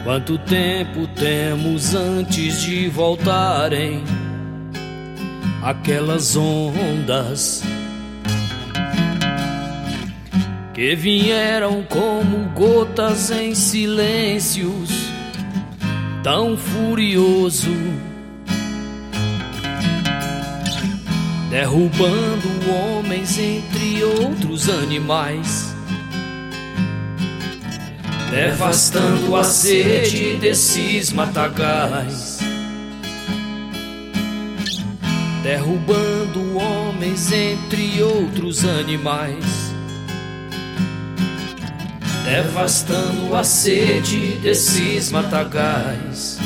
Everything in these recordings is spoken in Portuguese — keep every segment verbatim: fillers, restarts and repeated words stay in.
Quanto tempo temos antes de voltarem aquelas ondas que vieram como gotas em silêncios tão furioso, derrubando homens entre outros animais, devastando a sede desses matagais, derrubando homens entre outros animais, devastando a sede desses matagais,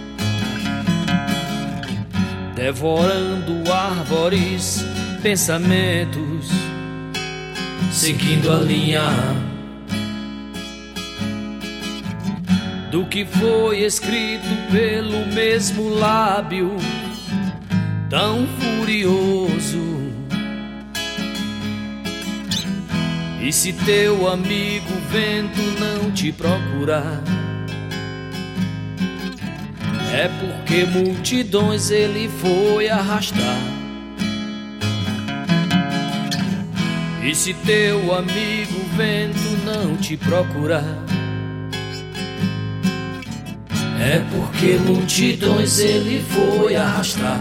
devorando árvores, pensamentos, seguindo a linha do que foi escrito pelo mesmo lábio tão furioso. E se teu amigo vento não te procurar, é porque multidões ele foi arrastar. E se teu amigo vento não te procurar, é porque multidões ele foi arrastar.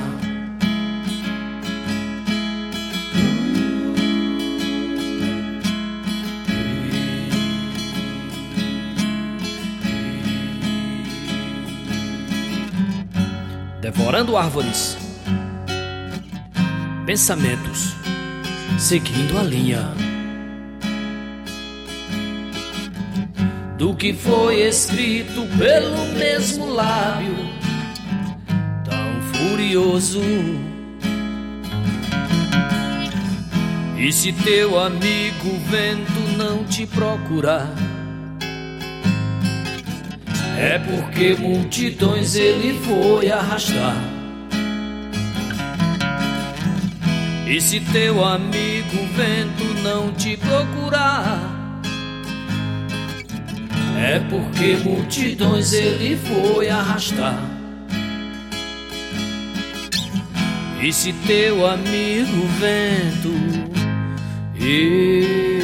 Devorando árvores, pensamentos, seguindo a linha do que foi escrito pelo mesmo lábio tão furioso. E se teu amigo vento não te procurar, é porque multidões ele foi arrastar. E se teu amigo vento não te procurar, é porque multidões ele foi arrastar. E se teu amigo vento ele